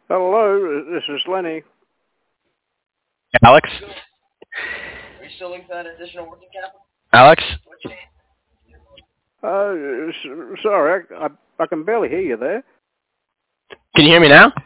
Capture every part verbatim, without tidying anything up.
Hello, this is Lenny. Alex? Are you still looking for that additional working capital? Alex? Uh, s- sorry, I, I, I can barely hear you there. Can you hear me now?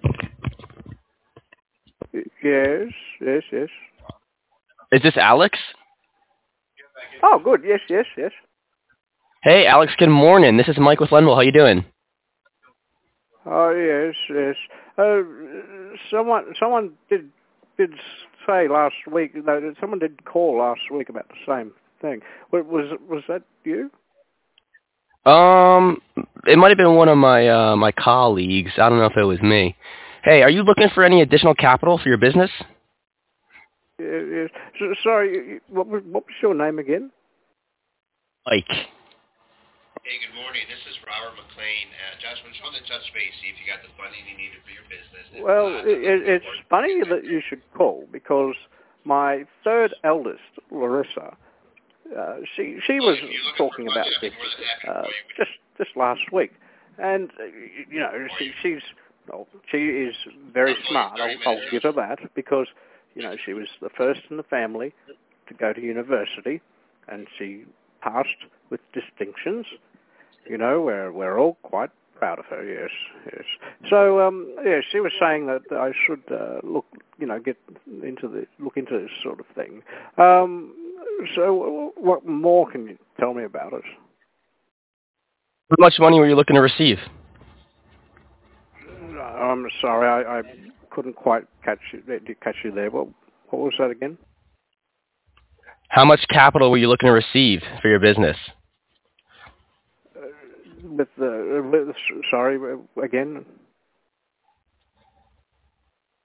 Y- Yes, yes, yes. Is this Alex? Oh, good. Yes, yes, yes. Hey, Alex, good morning. This is Mike with Lenville. How you doing? Oh, yes, yes. Uh, someone, someone did did say last week. No, someone did call last week about the same thing. Wa- Was was that you? Um, it might have been one of my uh, my colleagues. I don't know if it was me. Hey, are you looking for any additional capital for your business? Yes. yes. So, sorry, you- you- what was what was your name again? Mike. Hey, good morning. This is Robert McLean. Uh, Josh, we're just wanting to touch base, see if you got the funding you needed for your business. If Well, not, it, I'd love to it's work funny with you. that you should call because my third eldest, Larissa, uh, she she Well, was if you're looking for talking funding, about I'd be this more than happy to uh, call you. just just last week, and uh, you know she she's well, she is very I'll call you in smart. thirty I'll, I'll minutes. give her that because you know she was the first in the family to go to university, and she passed with distinctions. You know, we're we're all quite proud of her. Yes, yes. So, um, yeah, she was saying that I should uh, look, you know, get into the look into this sort of thing. Um, so, what more can you tell me about it? How much money were you looking to receive? I'm sorry, I, I couldn't quite catch you, catch you there. What what was that again? How much capital were you looking to receive for your business? Uh, with the uh, with, sorry again.